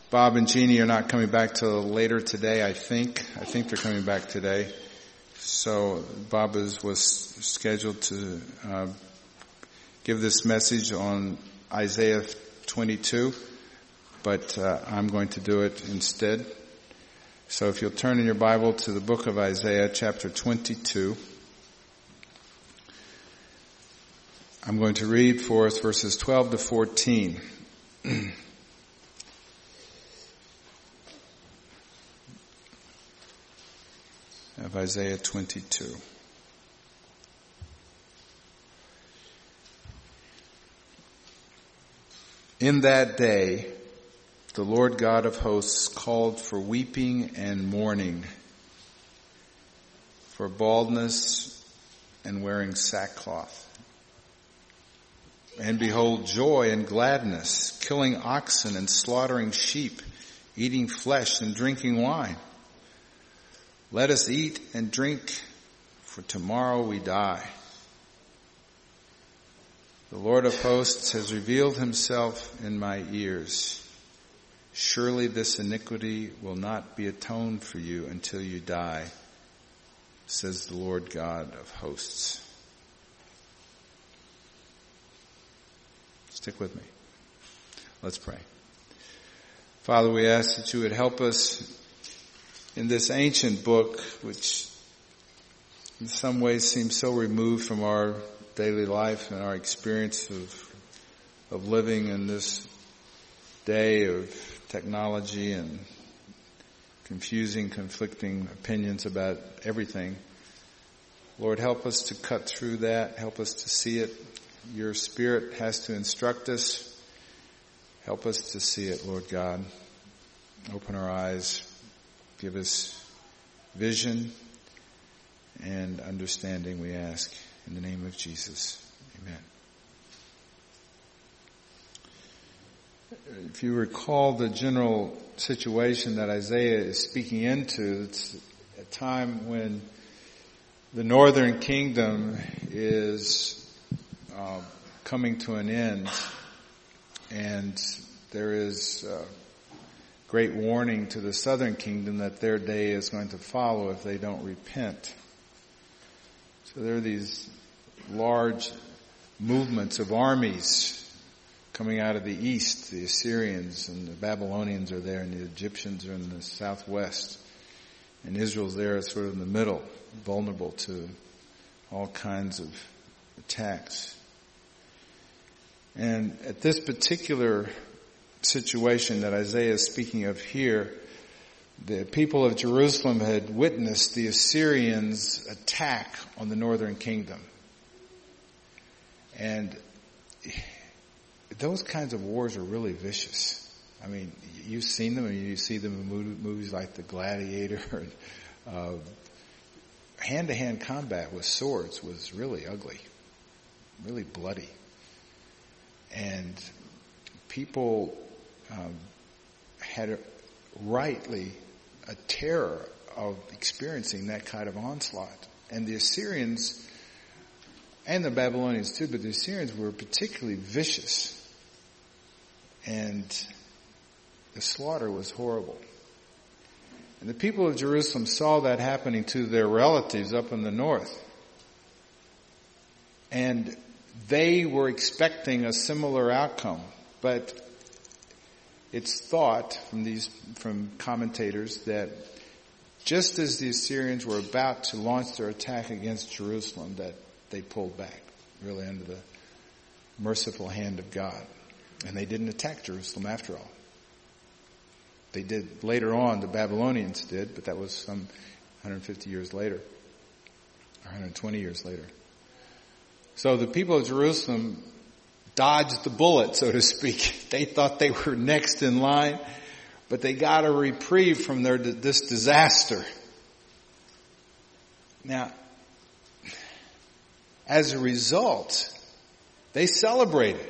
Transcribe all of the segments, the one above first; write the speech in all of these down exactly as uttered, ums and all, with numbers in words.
Bob and Jeannie are not coming back till later today, I think. I think they're coming back today. So Bob is, was scheduled to uh, give this message on Isaiah twenty-two, but uh, I'm going to do it instead. So if you'll turn in your Bible to the book of Isaiah, chapter twenty-two. I'm going to read for us verses twelve to fourteen. Of Isaiah twenty-two. In that day, the Lord God of hosts called for weeping and mourning, for baldness and wearing sackcloth. And behold, joy and gladness, killing oxen and slaughtering sheep, eating flesh and drinking wine. Let us eat and drink, for tomorrow we die. The Lord of hosts has revealed himself in my ears. Surely this iniquity will not be atoned for you until you die, says the Lord God of hosts. Stick with me. Let's pray. Father, we ask that you would help us in this ancient book, which in some ways seems so removed from our daily life and our experience of of living in this day of technology and confusing, conflicting opinions about everything. Lord, help us to cut through that. Help us to see it. Your Spirit has to instruct us. Help us to see it, Lord God. Open our eyes. Give us vision and understanding, we ask. In the name of Jesus. Amen. If you recall the general situation that Isaiah is speaking into, it's a time when the northern kingdom is uh, coming to an end, and there is uh, great warning to the southern kingdom that their day is going to follow if they don't repent. So there are these large movements of armies coming out of the east. The Assyrians and the Babylonians are there, and the Egyptians are in the southwest. And Israel's there sort of in the middle, vulnerable to all kinds of attacks. And at this particular situation that Isaiah is speaking of here, the people of Jerusalem had witnessed the Assyrians' attack on the northern kingdom. And those kinds of wars are really vicious. I mean, you've seen them, and you see them in movies like The Gladiator. And, uh, hand-to-hand combat with swords was really ugly, really bloody. And people um, had a, rightly a terror of experiencing that kind of onslaught. And the Assyrians, and the Babylonians too, but the Assyrians were particularly vicious. And the slaughter was horrible. And the people of Jerusalem saw that happening to their relatives up in the north. And they were expecting a similar outcome. But it's thought from these, from commentators, that just as the Assyrians were about to launch their attack against Jerusalem, that they pulled back, really under the merciful hand of God. And they didn't attack Jerusalem after all. They did later on, the Babylonians did, but that was some one hundred fifty years later, or one hundred twenty years later. So the people of Jerusalem dodged the bullet, so to speak. They thought they were next in line, but they got a reprieve from their this disaster. Now, as a result, they celebrated.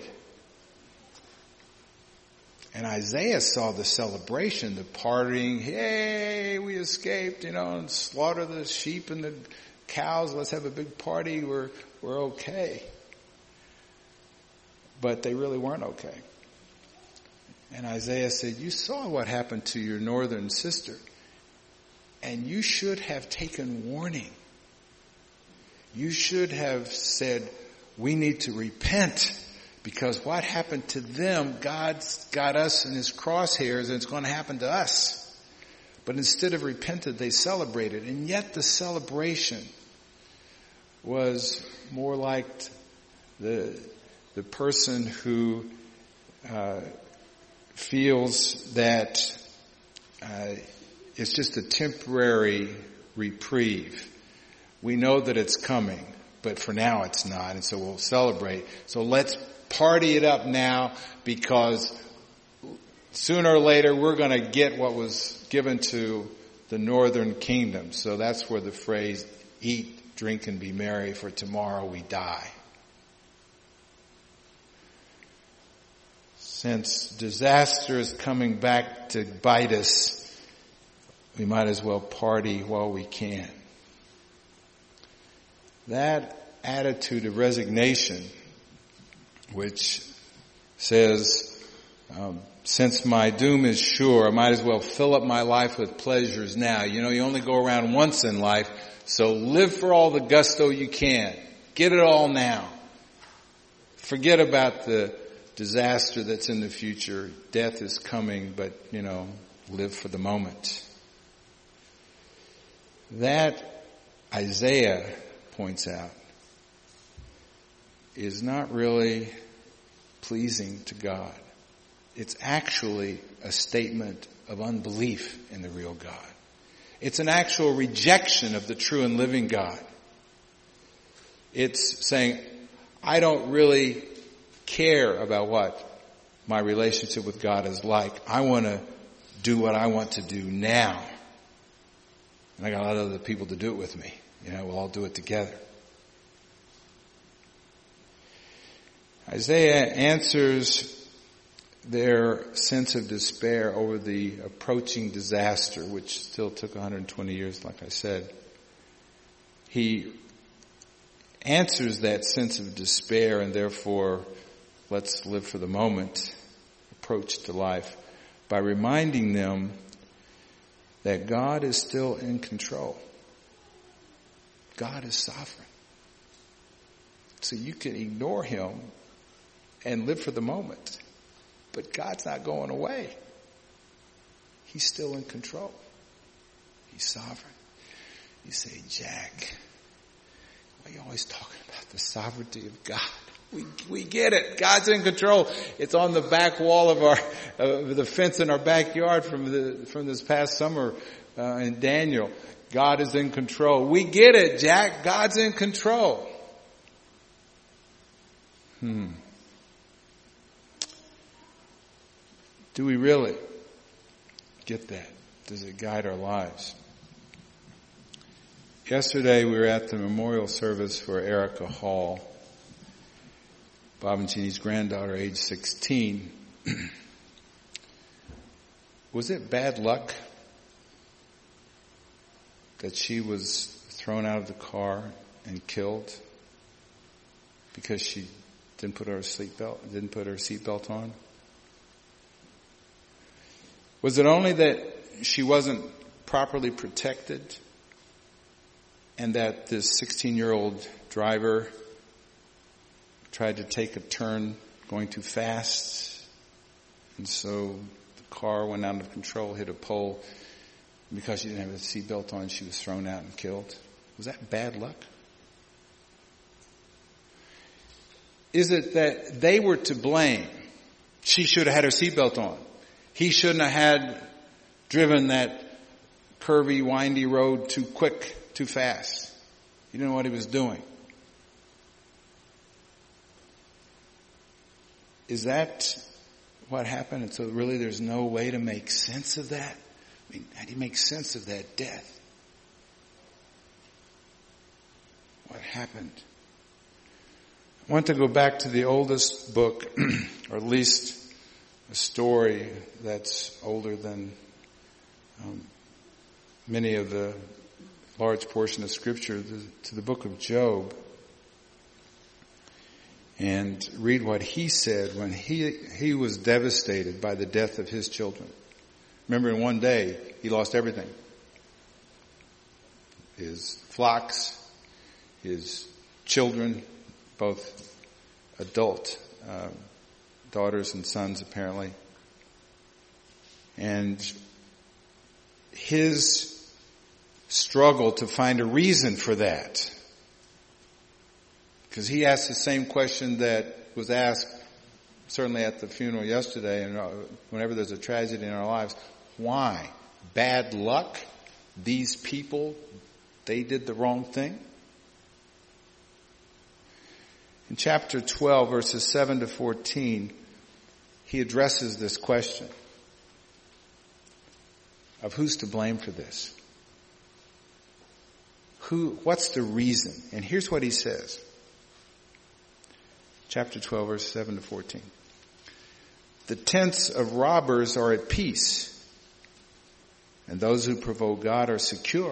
And Isaiah saw the celebration, the partying. Hey, we escaped, you know, and slaughter the sheep and the cows. Let's have a big party. We're, we're okay. But they really weren't okay. And Isaiah said, you saw what happened to your northern sister, and you should have taken warning. You should have said, we need to repent, because what happened to them, God's got us in his crosshairs, and it's going to happen to us. But instead of repented, they celebrated. And yet the celebration was more like the, the person who uh, feels that uh, it's just a temporary reprieve. We know that it's coming, but for now it's not, and so we'll celebrate. So let's party it up now, because sooner or later we're going to get what was given to the northern kingdom. So that's where the phrase, eat, drink, and be merry, for tomorrow we die. Since disaster is coming back to bite us, we might as well party while we can. That attitude of resignation, which says, um, since my doom is sure, I might as well fill up my life with pleasures now. You know, you only go around once in life, so live for all the gusto you can. Get it all now. Forget about the disaster that's in the future. Death is coming, but, you know, live for the moment. That, Isaiah points out, is not really pleasing to God. It's actually a statement of unbelief in the real God. It's an actual rejection of the true and living God. It's saying, I don't really care about what my relationship with God is like. I want to do what I want to do now. And I got a lot of other people to do it with me. You know, we'll all do it together. Isaiah answers their sense of despair over the approaching disaster, which still took one hundred twenty years, like I said. He answers that sense of despair, and therefore, let's live for the moment approach to life, by reminding them that God is still in control. God is sovereign. So you can ignore him and live for the moment. But God's not going away. He's still in control. He's sovereign. You say, Jack, why are you always talking about the sovereignty of God? We we get it. God's in control. It's on the back wall of our uh, the fence in our backyard from the from this past summer uh, in Daniel. God is in control. We get it, Jack. God's in control. Hmm. Do we really get that? Does it guide our lives? Yesterday we were at the memorial service for Erica Hall, Bob and Jeannie's granddaughter, age sixteen. Was it bad luck that she was thrown out of the car and killed because she didn't put her seatbelt, didn't put her seatbelt on? Was it only that she wasn't properly protected and that this sixteen-year-old driver tried to take a turn going too fast, and so the car went out of control, hit a pole? Because she didn't have a seatbelt on, she was thrown out and killed? Was that bad luck? Is it that they were to blame? She should have had her seatbelt on. He shouldn't have had driven that curvy, windy road too quick, too fast. He didn't know what he was doing. Is that what happened? And so really there's no way to make sense of that? I mean, how do you make sense of that death? What happened? I want to go back to the oldest book, or at least a story that's older than um, many of the large portion of Scripture, the, to the book of Job. and read what he said when he he was devastated by the death of his children. Remember, in one day, he lost everything. His flocks, his children, both adult uh, daughters and sons, apparently. And his struggle to find a reason for that, because he asked the same question that was asked certainly at the funeral yesterday, and whenever there's a tragedy in our lives, why? Bad luck? These people, they did the wrong thing? In chapter twelve, verses seven to fourteen, he addresses this question of who's to blame for this. Who, what's the reason? And here's what he says. Chapter twelve, verse seven to fourteen. The tents of robbers are at peace, and those who provoke God are secure,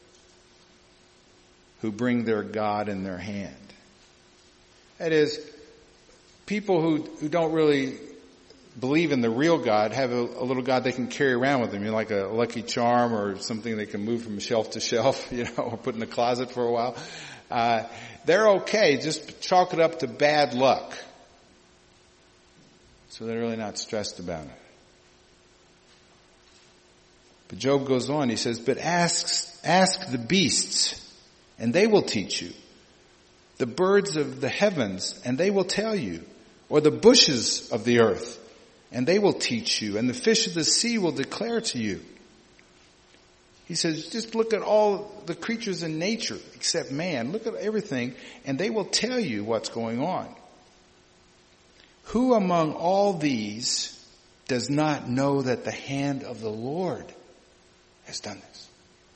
who bring their God in their hand. That is, people who, who don't really believe in the real God have a, a little God they can carry around with them, you know, like a Lucky Charm or something they can move from shelf to shelf, you know, or put in the closet for a while. Uh, they're okay. Just chalk it up to bad luck. So they're really not stressed about it. But Job goes on. He says, but ask, ask the beasts, and they will teach you. The birds of the heavens, and they will tell you. Or the bushes of the earth, and they will teach you. And the fish of the sea will declare to you. He says, just look at all the creatures in nature except man. Look at everything, and they will tell you what's going on. Who among all these does not know that the hand of the Lord has done this?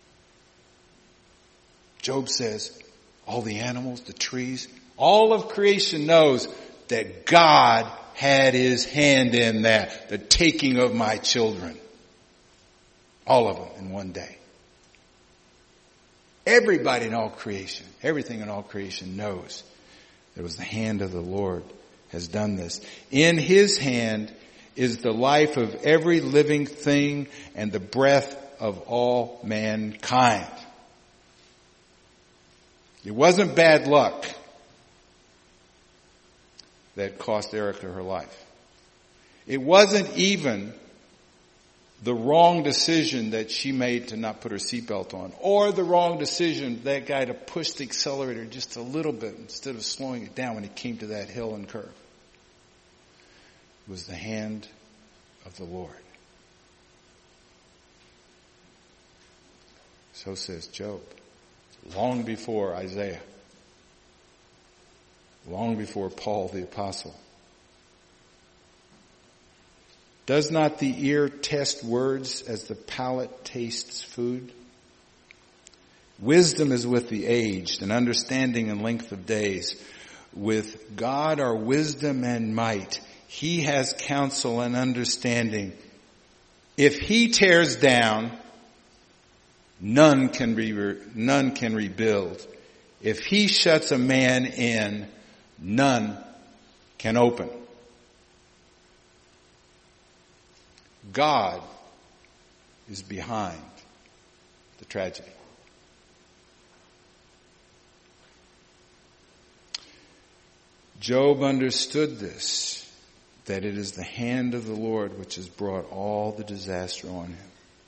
Job says, all the animals, the trees, all of creation knows that God had his hand in that, the taking of my children. All of them in one day. Everybody in all creation, everything in all creation knows that it was the hand of the Lord has done this. In his hand is the life of every living thing and the breath of all mankind. It wasn't bad luck that cost Erica her life. It wasn't even the wrong decision that she made to not put her seatbelt on, or the wrong decision that guy to push the accelerator just a little bit instead of slowing it down when he came to that hill and curve. It was the hand of the Lord. So says Job. Long before Isaiah. Long before Paul the Apostle. Does not the ear test words as the palate tastes food? Wisdom is with the aged, and understanding and length of days. With God are wisdom and might. He has counsel and understanding. If he tears down, none can re- none can rebuild. If he shuts a man in, none can open. God is behind the tragedy. Job understood this, that it is the hand of the Lord which has brought all the disaster on him.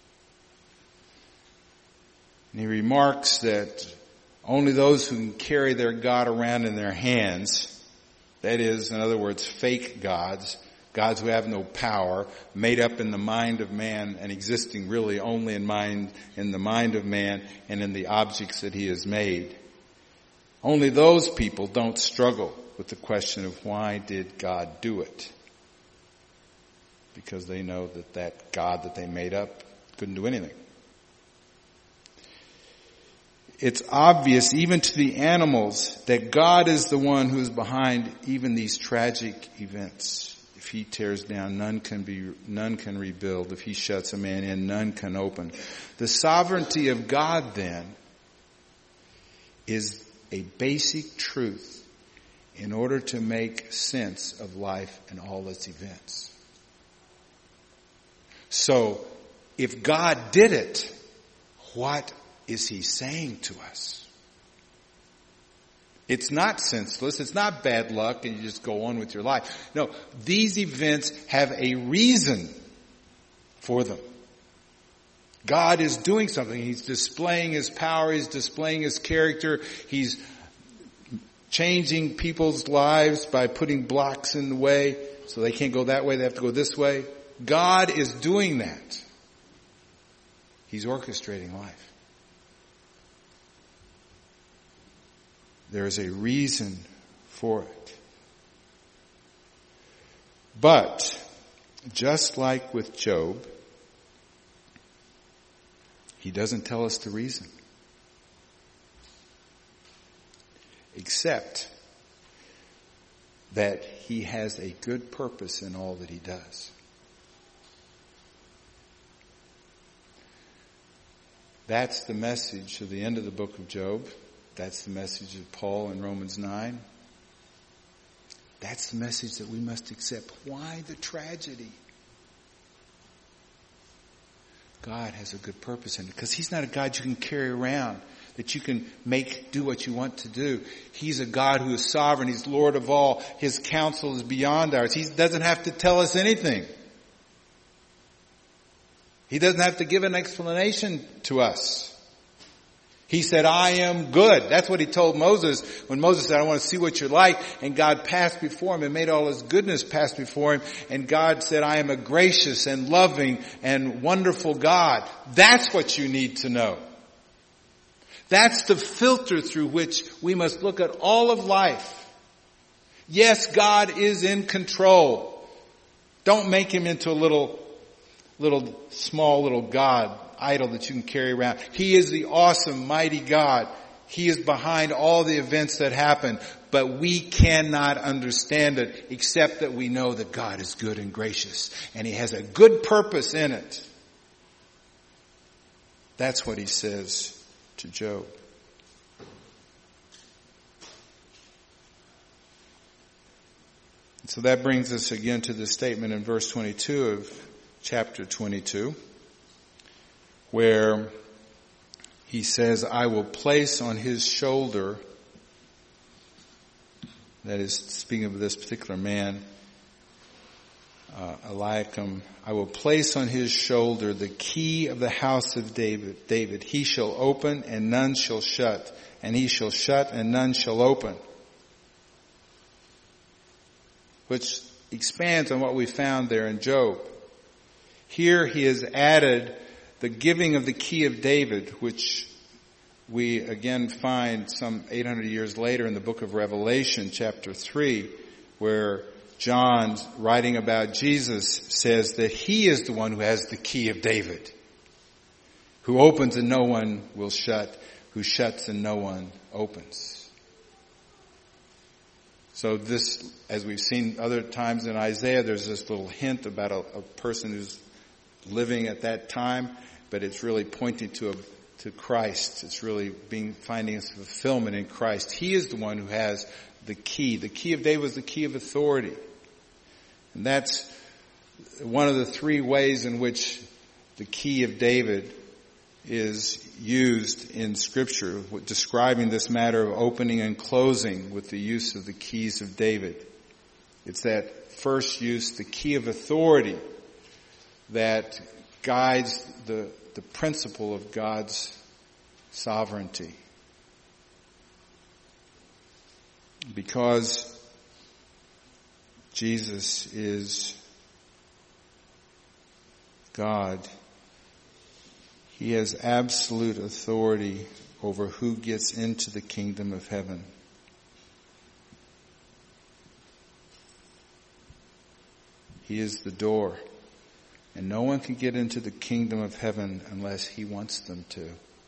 And he remarks that only those who can carry their God around in their hands, that is, in other words, fake gods, gods who have no power, made up in the mind of man and existing really only in mind, in the mind of man and in the objects that he has made. Only those people don't struggle with the question of why did God do it? Because they know that that God that they made up couldn't do anything. It's obvious even to the animals that God is the one who is behind even these tragic events. If he tears down, none can be, none can rebuild. If he shuts a man in, none can open. The sovereignty of God then is a basic truth in order to make sense of life and all its events. So, if God did it, what is he saying to us? It's not senseless. It's not bad luck and you just go on with your life. No, these events have a reason for them. God is doing something. He's displaying his power. He's displaying his character. He's changing people's lives by putting blocks in the way so they can't go that way. They have to go this way. God is doing that. He's orchestrating life. There is a reason for it. But, just like with Job, he doesn't tell us the reason. Except that he has a good purpose in all that he does. That's the message of the end of the book of Job. That's the message of Paul in Romans nine. That's the message that we must accept. Why the tragedy? God has a good purpose in it. Because he's not a God you can carry around, that you can make do what you want to do. He's a God who is sovereign. He's Lord of all. His counsel is beyond ours. He doesn't have to tell us anything. He doesn't have to give an explanation to us. He said, I am good. That's what he told Moses when Moses said, I want to see what you're like. And God passed before him and made all his goodness pass before him. And God said, I am a gracious and loving and wonderful God. That's what you need to know. That's the filter through which we must look at all of life. Yes, God is in control. Don't make him into a little, little, small little God. Idol that you can carry around. He is the awesome, mighty God. He is behind all the events that happen, but we cannot understand it except that we know that God is good and gracious and he has a good purpose in it. That's what he says to Job. So that brings us again to the statement in verse twenty-two of chapter twenty-two. Where he says, I will place on his shoulder, that is speaking of this particular man, uh, Eliakim, I will place on his shoulder the key of the house of David. David, he shall open and none shall shut, and he shall shut and none shall open. Which expands on what we found there in Job. Here he has added the giving of the key of David, which we again find some eight hundred years later in the book of Revelation, chapter three, where John, writing about Jesus, says that he is the one who has the key of David, who opens and no one will shut, who shuts and no one opens. So this, as we've seen other times in Isaiah, there's this little hint about a, a person who's living at that time, but it's really pointing to a, to Christ. It's really being finding its fulfillment in Christ. He is the one who has the key. The key of David was the key of authority. And that's one of the three ways in which the key of David is used in Scripture, describing this matter of opening and closing with the use of the keys of David. It's that first use, the key of authority, that guides the, the principle of God's sovereignty. Because Jesus is God, he has absolute authority over who gets into the kingdom of heaven. He is the door. And no one can get into the kingdom of heaven unless he wants them to.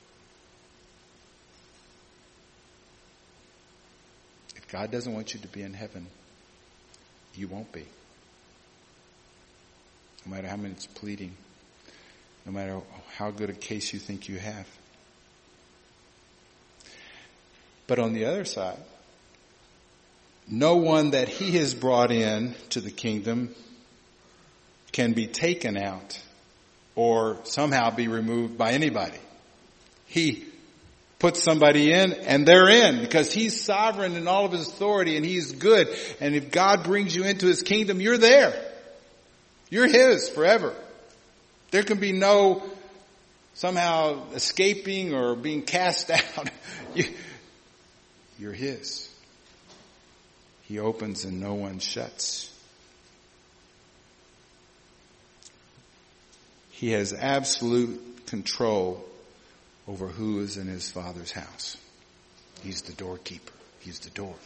If God doesn't want you to be in heaven, you won't be. No matter how much pleading, no matter how good a case you think you have. But on the other side, no one that he has brought in to the kingdom can be taken out or somehow be removed by anybody. He puts somebody in and they're in because he's sovereign in all of his authority and he's good. And if God brings you into his kingdom, you're there. You're his forever. There can be no somehow escaping or being cast out. you, you're his. He opens and no one shuts. He has absolute control over who is in his Father's house. He's the doorkeeper. He's the door.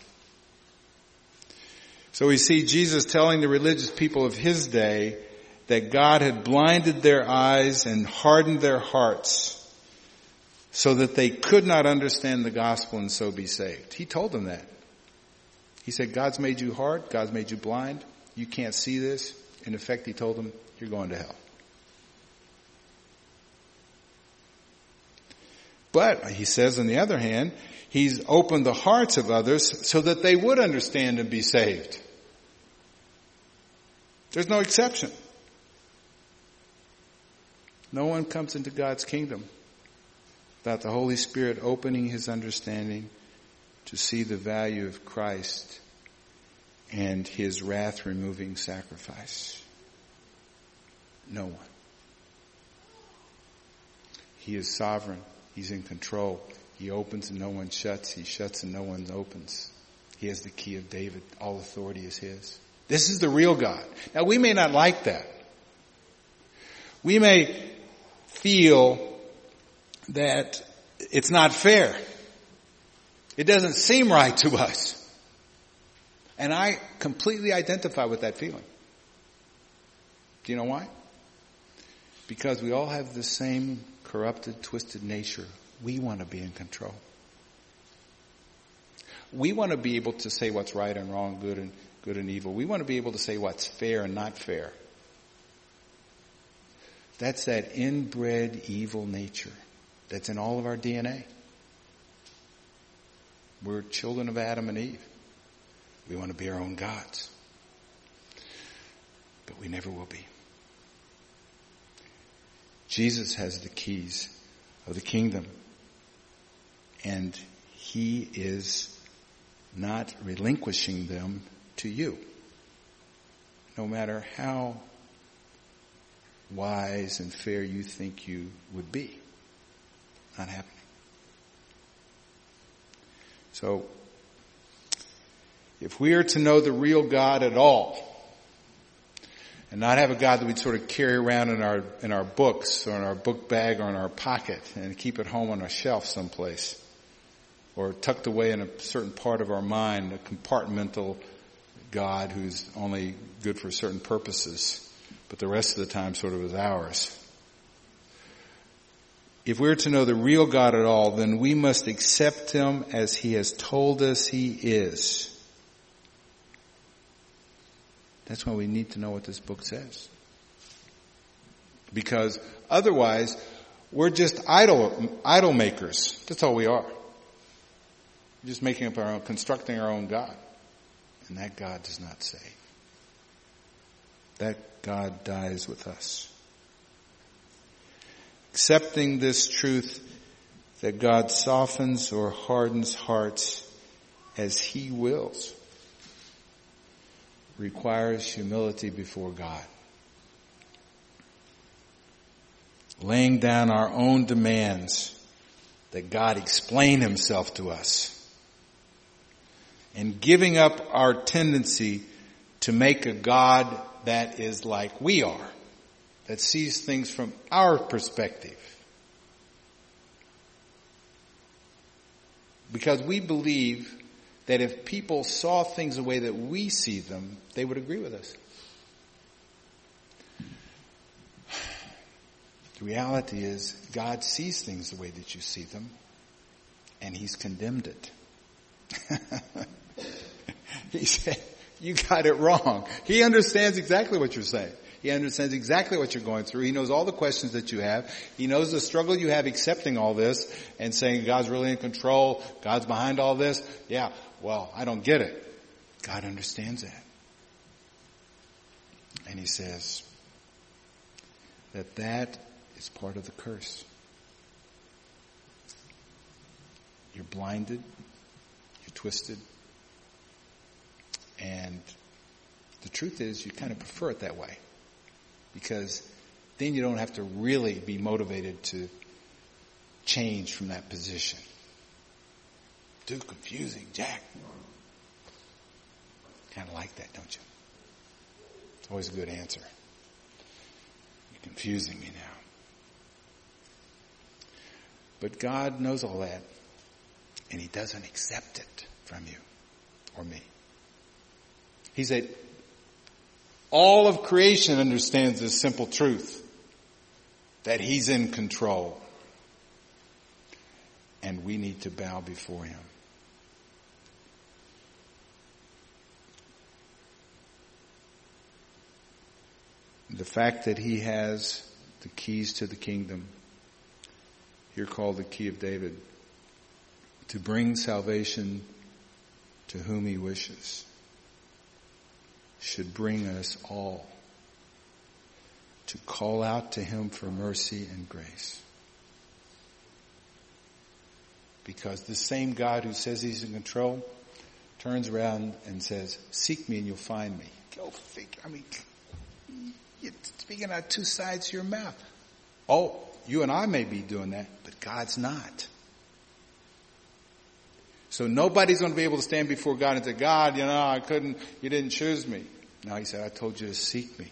So we see Jesus telling the religious people of his day that God had blinded their eyes and hardened their hearts so that they could not understand the gospel and so be saved. He told them that. He said, God's made you hard. God's made you blind. You can't see this. In effect, he told them, you're going to hell. But, he says, on the other hand, he's opened the hearts of others so that they would understand and be saved. There's no exception. No one comes into God's kingdom without the Holy Spirit opening his understanding to see the value of Christ and his wrath-removing sacrifice. No one. He is sovereign. He's in control. He opens and no one shuts. He shuts and no one opens. He has the key of David. All authority is his. This is the real God. Now, we may not like that. We may feel that it's not fair. It doesn't seem right to us. And I completely identify with that feeling. Do you know why? Because we all have the same corrupted, twisted nature. We want to be in control. We want to be able to say what's right and wrong, good and good and evil. We want to be able to say what's fair and not fair. That's that inbred evil nature that's in all of our D N A. We're children of Adam and Eve. We want to be our own gods. But we never will be. Jesus has the keys of the kingdom. And he is not relinquishing them to you. No matter how wise and fair you think you would be. Not happening. So, if we are to know the real God at all, and not have a God that we'd sort of carry around in our in our books or in our book bag or in our pocket and keep at home on a shelf someplace, or tucked away in a certain part of our mind, a compartmental God who's only good for certain purposes, but the rest of the time sort of is ours. If we're to know the real God at all, then we must accept him as he has told us he is. That's why we need to know what this book says. Because otherwise, we're just idol, idol makers. That's all we are. We're just making up our own, constructing our own God. And that God does not save. That God dies with us. Accepting this truth that God softens or hardens hearts as he wills requires humility before God. Laying down our own demands that God explain himself to us. And giving up our tendency to make a God that is like we are. That sees things from our perspective. Because we believe that if people saw things the way that we see them, they would agree with us. The reality is, God sees things the way that you see them, and he's condemned it. He said, you got it wrong. He understands exactly what you're saying. He understands exactly what you're going through. He knows all the questions that you have. He knows the struggle you have accepting all this and saying God's really in control. God's behind all this. Yeah, well, I don't get it. God understands that. And he says that that is part of the curse. You're blinded, you're twisted, and the truth is you kind of prefer it that way, because then you don't have to really be motivated to change from that position. Too confusing, Jack. Kind of like that, don't you? It's always a good answer. You're confusing me now. But God knows all that, and he doesn't accept it from you or me. He said, all of creation understands this simple truth, that he's in control. And we need to bow before him. The fact that he has the keys to the kingdom, here called the key of David, to bring salvation to whom he wishes, should bring us all to call out to him for mercy and grace. Because the same God who says he's in control turns around and says, seek me and you'll find me. Go figure. I mean, you're speaking out two sides of your mouth. Oh, you and I may be doing that, but God's not. So nobody's going to be able to stand before God and say, God, you know, I couldn't, you didn't choose me. No, he said, I told you to seek me.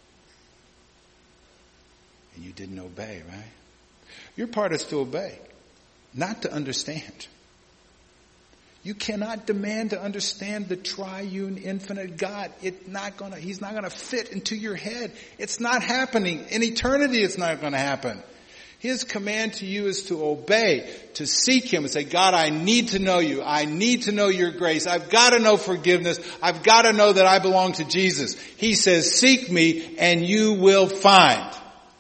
And you didn't obey, right? Your part is to obey, not to understand. You cannot demand to understand the triune, infinite God. It's not gonna, he's not gonna fit into your head. It's not happening. In eternity, it's not gonna happen. His command to you is to obey, to seek him and say, God, I need to know you. I need to know your grace. I've got to know forgiveness. I've got to know that I belong to Jesus. He says, seek me and you will find.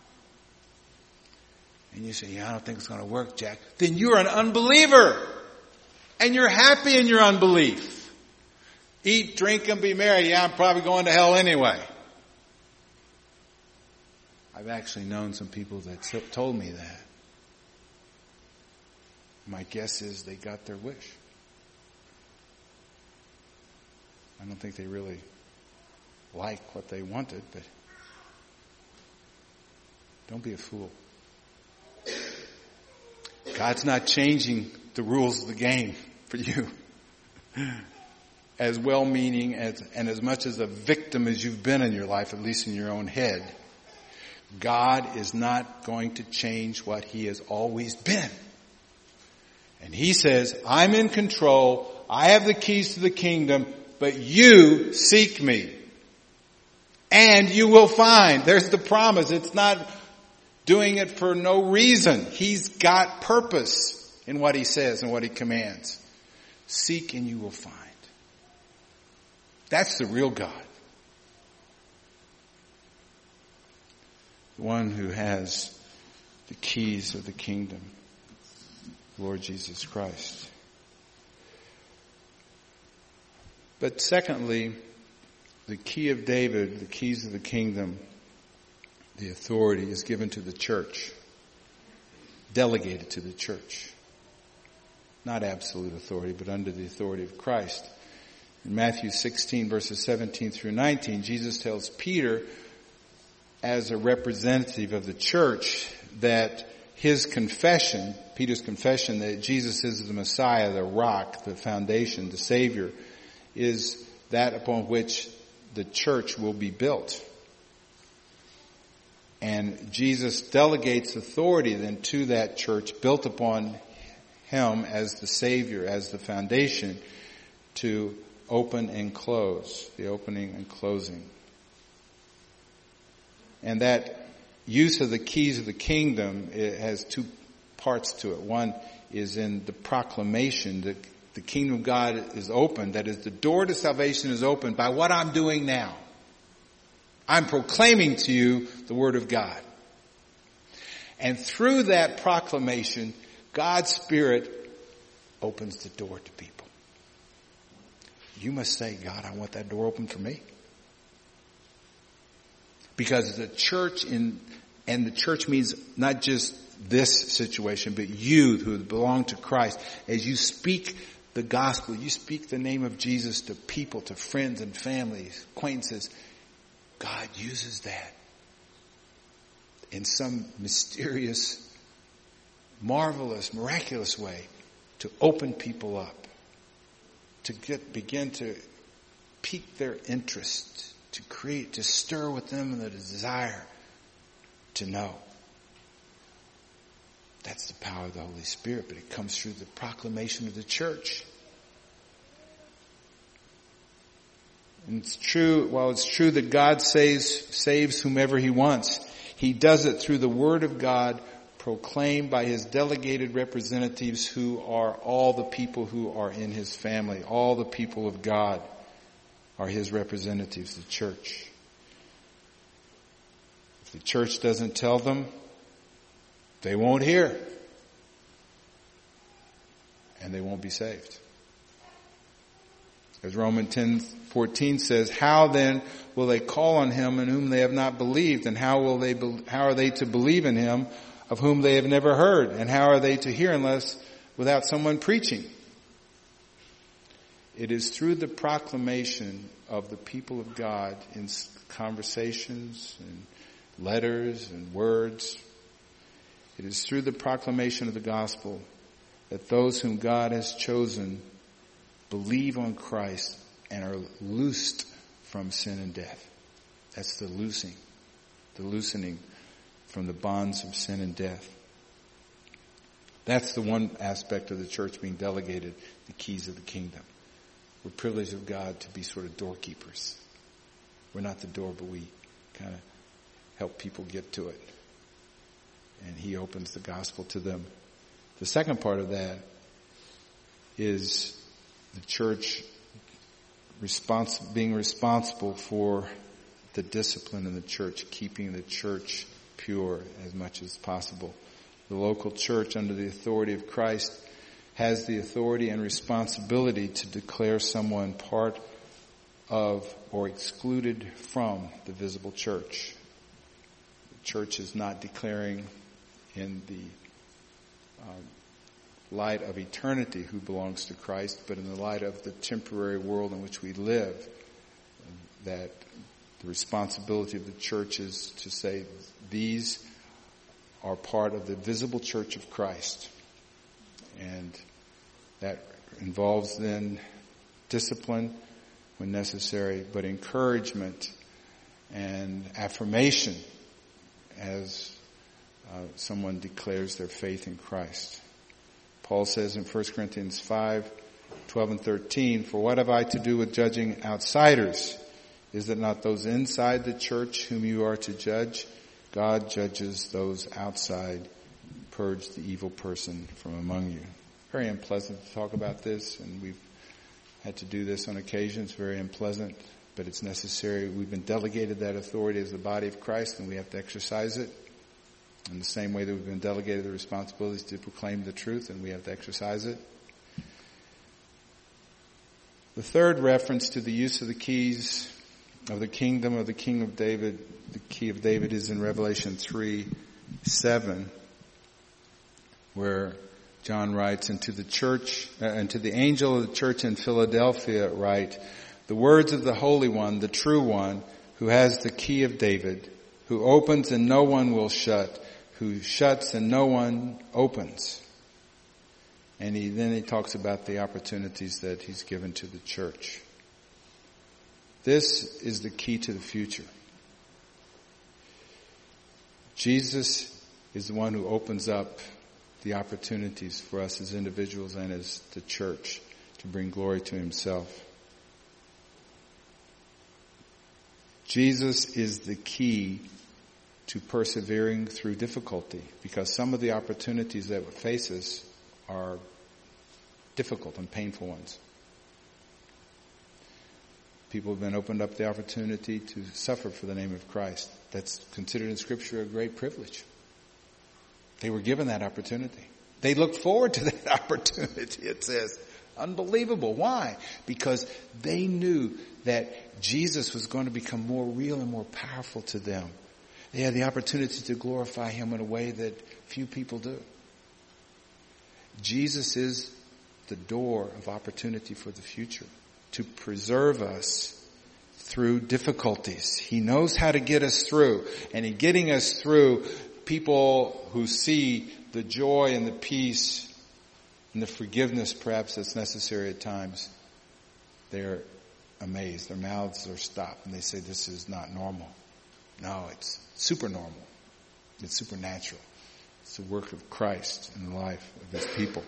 And you say, yeah, I don't think it's going to work, Jack. Then you're an unbeliever. And you're happy in your unbelief. Eat, drink, and be merry. Yeah, I'm probably going to hell anyway. I've actually known some people that told me that. My guess is they got their wish. I don't think they really like what they wanted, but don't be a fool. God's not changing the rules of the game for you. As well-meaning as, and as much as a victim as you've been in your life, at least in your own head, God is not going to change what he has always been. And he says, I'm in control. I have the keys to the kingdom, but you seek me. And you will find. There's the promise. It's not doing it for no reason. He's got purpose in what he says and what he commands. Seek and you will find. That's the real God. The one who has the keys of the kingdom, Lord Jesus Christ. But secondly, the key of David, the keys of the kingdom, the authority is given to the church, delegated to the church. Not absolute authority, but under the authority of Christ. In Matthew sixteen, verses seventeen through nineteen, Jesus tells Peter, as a representative of the church, that his confession, Peter's confession that Jesus is the Messiah, the rock, the foundation, the Savior, is that upon which the church will be built. And Jesus delegates authority then to that church built upon him as the Savior, as the foundation, to open and close, the opening and closing. And that use of the keys of the kingdom, it has two parts to it. One is in the proclamation that the kingdom of God is open. That is, the door to salvation is open by what I'm doing now. I'm proclaiming to you the word of God. And through that proclamation, God's Spirit opens the door to people. you must say, God, I want that door open for me. Because the church in, and the church means not just this situation, but you who belong to Christ. As you speak the gospel, you speak the name of Jesus to people, to friends and families, acquaintances. God uses that in some mysterious, marvelous, miraculous way to open people up, to get, begin to pique their interest, to create, to stir with them the desire to know. That's the power of the Holy Spirit, but it comes through the proclamation of the church. And it's true, while it's true that God saves, saves whomever He wants, He does it through the Word of God proclaimed by His delegated representatives who are all the people who are in His family. All the people of God are His representatives, the church. If the church doesn't tell them, they won't hear. And they won't be saved. As Romans ten fourteen says, how then will they call on Him in whom they have not believed? And how will they, be, how are they to believe in Him of whom they have never heard? And how are they to hear unless without someone preaching? It is through the proclamation of the people of God in conversations and letters and words. It is through the proclamation of the gospel that those whom God has chosen believe on Christ and are loosed from sin and death. That's the loosing, the loosening from the bonds of sin and death. That's the one aspect of the church being delegated, the keys of the kingdom. We're privileged of God to be sort of doorkeepers. We're not the door, but we kind of help people get to it. And He opens the gospel to them. The second part of that is the church respons- being responsible for the discipline in the church, keeping the church pure as much as possible. The local church, under the authority of Christ, has the authority and responsibility to declare someone part of or excluded from the visible church. The church is not declaring in the um, light of eternity who belongs to Christ, but in the light of the temporary world in which we live, that the responsibility of the church is to say these are part of the visible church of Christ. And that involves then discipline when necessary, but encouragement and affirmation as uh, someone declares their faith in Christ. Paul says in First Corinthians five, twelve and thirteen, for what have I to do with judging outsiders? Is it not those inside the church whom you are to judge? God judges those outside. Purge the evil person from among you. Very unpleasant to talk about this, and we've had to do this on occasion. It's very unpleasant, but it's necessary. We've been delegated that authority as the body of Christ, and we have to exercise it. In the same way that we've been delegated the responsibilities to proclaim the truth, and we have to exercise it. The third reference to the use of the keys of the kingdom of the King of David, the key of David, is in Revelation three, seven, where John writes, and to the church, uh, and to the angel of the church in Philadelphia write, the words of the Holy One, the true One, who has the key of David, who opens and no one will shut, who shuts and no one opens. And he then he talks about the opportunities that He's given to the church. This is the key to the future. Jesus is the one who opens up the opportunities for us as individuals and as the church to bring glory to Himself. Jesus is the key to persevering through difficulty, because some of the opportunities that face us are difficult and painful ones. People have been opened up the opportunity to suffer for the name of Christ. That's considered in Scripture a great privilege. They were given that opportunity. They looked forward to that opportunity, it says. Unbelievable. Why? Because they knew that Jesus was going to become more real and more powerful to them. They had the opportunity to glorify him in a way that few people do. Jesus is the door of opportunity for the future to preserve us through difficulties. He knows how to get us through. And in getting us through, people who see the joy and the peace and the forgiveness perhaps that's necessary at times, they're amazed. Their mouths are stopped and they say, this is not normal. No, it's super normal. It's supernatural. It's the work of Christ in the life of his people.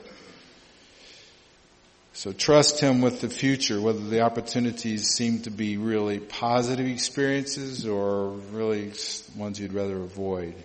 So trust him with the future, whether the opportunities seem to be really positive experiences or really ones you'd rather avoid.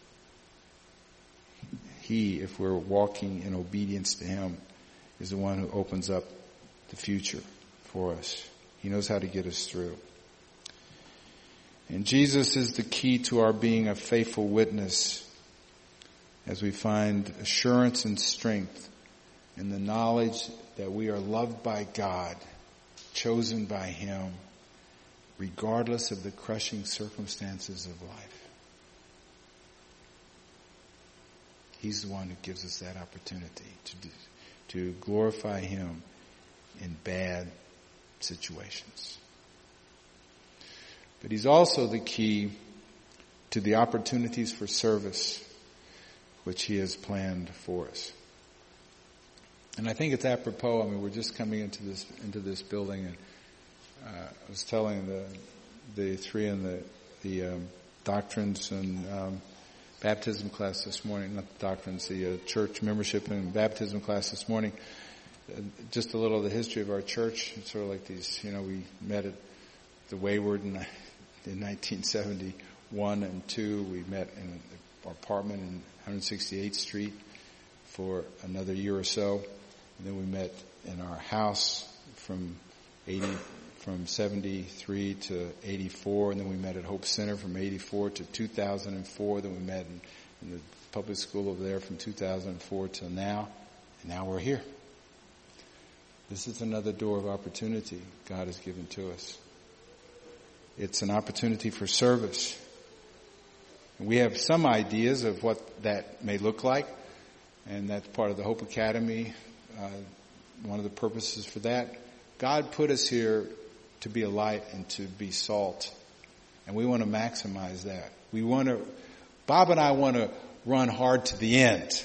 He, if we're walking in obedience to him, is the one who opens up the future for us. He knows how to get us through. And Jesus is the key to our being a faithful witness as we find assurance and strength in the knowledge that we are loved by God, chosen by him, regardless of the crushing circumstances of life. He's the one who gives us that opportunity to do, to glorify him in bad situations. But he's also the key to the opportunities for service which he has planned for us. And I think it's apropos. I mean, we're just coming into this into this building, and uh, I was telling the the three in the the um, doctrines and um, baptism class this morning, not the doctrines, the uh, church membership and baptism class this morning. Uh, just a little of the history of our church. It's sort of like these, you know, we met at the Wayward in, in nineteen seventy-one and two. We met in our apartment in one sixty-eighth Street for another year or so. And then we met in our house from eighty, from seventy-three to eighty-four, and then we met at Hope Center from eighty-four to two thousand four. Then we met in, in the public school over there from two thousand four till now, and now we're here. This is another door of opportunity God has given to us. It's an opportunity for service. And we have some ideas of what that may look like, and that's part of the Hope Academy. Uh, one of the purposes for that. God put us here to be a light and to be salt. And we want to maximize that. We want to, Bob and I want to run hard to the end.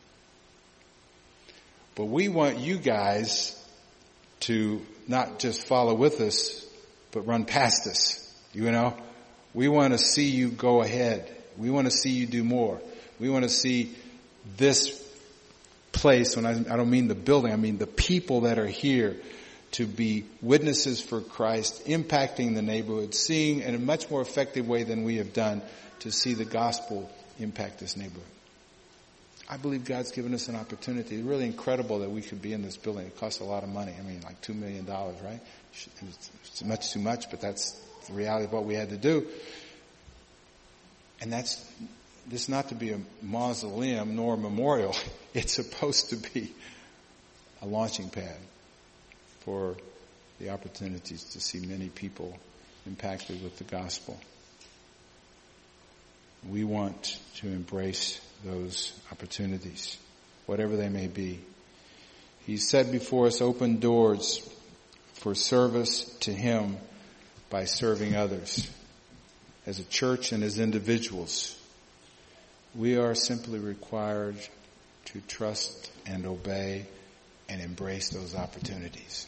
But we want you guys to not just follow with us, but run past us. You know, we want to see you go ahead. We want to see you do more. We want to see this place, when I, I don't mean the building, I mean the people that are here to be witnesses for Christ, impacting the neighborhood, seeing in a much more effective way than we have done to see the gospel impact this neighborhood. I believe God's given us an opportunity. It's really incredible that we could be in this building. It costs a lot of money. I mean, like two million dollars, right? It's much too much, but that's the reality of what we had to do. And that's, this is not to be a mausoleum nor a memorial. It's supposed to be a launching pad for the opportunities to see many people impacted with the gospel. We want to embrace those opportunities, whatever they may be. He's set before us open doors for service to him by serving others. As a church and as individuals, we are simply required to trust and obey and embrace those opportunities.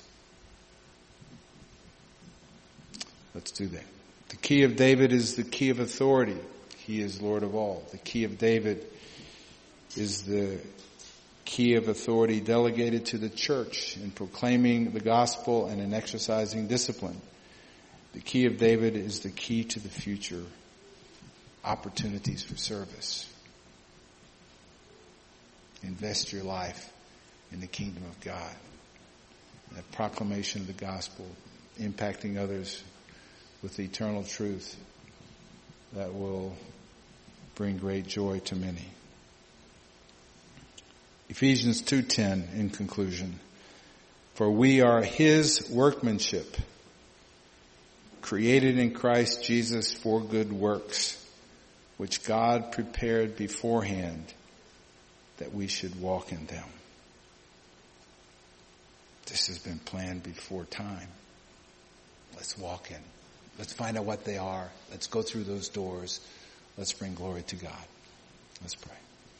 Let's do that. The key of David is the key of authority. He is Lord of all. The key of David is the key of authority delegated to the church in proclaiming the gospel and in exercising discipline. The key of David is the key to the future opportunities for service. Invest your life in the kingdom of God. The proclamation of the gospel, impacting others with the eternal truth that will bring great joy to many. Ephesians two ten, in conclusion. For we are his workmanship, created in Christ Jesus for good works, which God prepared beforehand that we should walk in them. This has been planned before time. Let's walk in. Let's find out what they are. Let's go through those doors. Let's bring glory to God. Let's pray.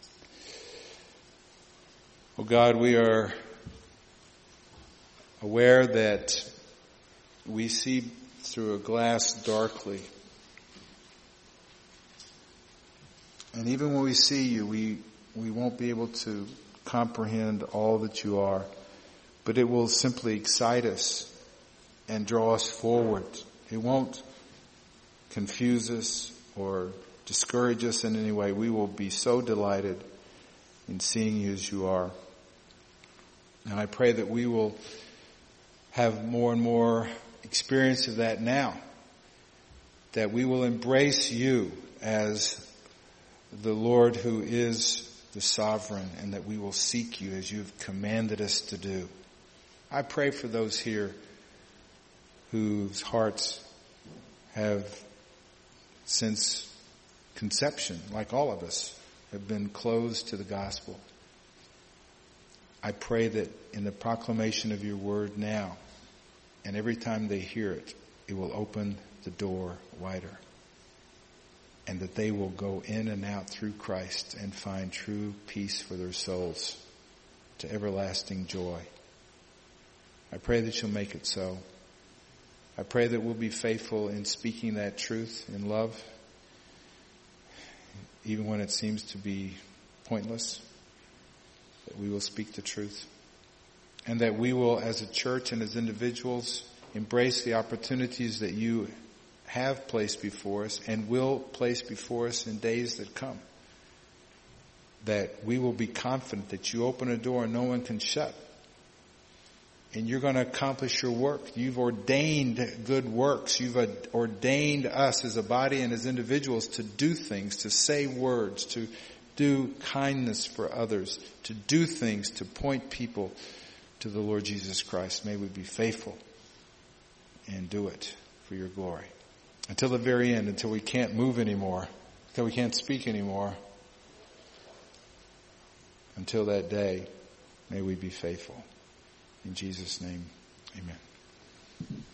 Oh God, we are aware that we see through a glass darkly. And even when we see you, we, we won't be able to comprehend all that you are. But it will simply excite us and draw us forward. It won't confuse us or discourage us in any way. We will be so delighted in seeing you as you are. And I pray that we will have more and more experience of that now. That we will embrace you as the Lord who is the sovereign, and that we will seek you as you've commanded us to do. I pray for those here whose hearts have, since conception, like all of us, have been closed to the gospel. I pray that in the proclamation of your word now, and every time they hear it, it will open the door wider. And that they will go in and out through Christ and find true peace for their souls, to everlasting joy. I pray that you'll make it so. I pray that we'll be faithful in speaking that truth in love, even when it seems to be pointless, that we will speak the truth. And that we will, as a church and as individuals, embrace the opportunities that you have placed before us and will place before us in days that come. That we will be confident that you open a door and no one can shut. And you're going to accomplish your work. You've ordained good works. You've ordained us as a body and as individuals to do things, to say words, to do kindness for others, to do things to point people to the Lord Jesus Christ. May we be faithful and do it for your glory. Until the very end, until we can't move anymore, until we can't speak anymore. Until that day, may we be faithful. In Jesus' name, amen.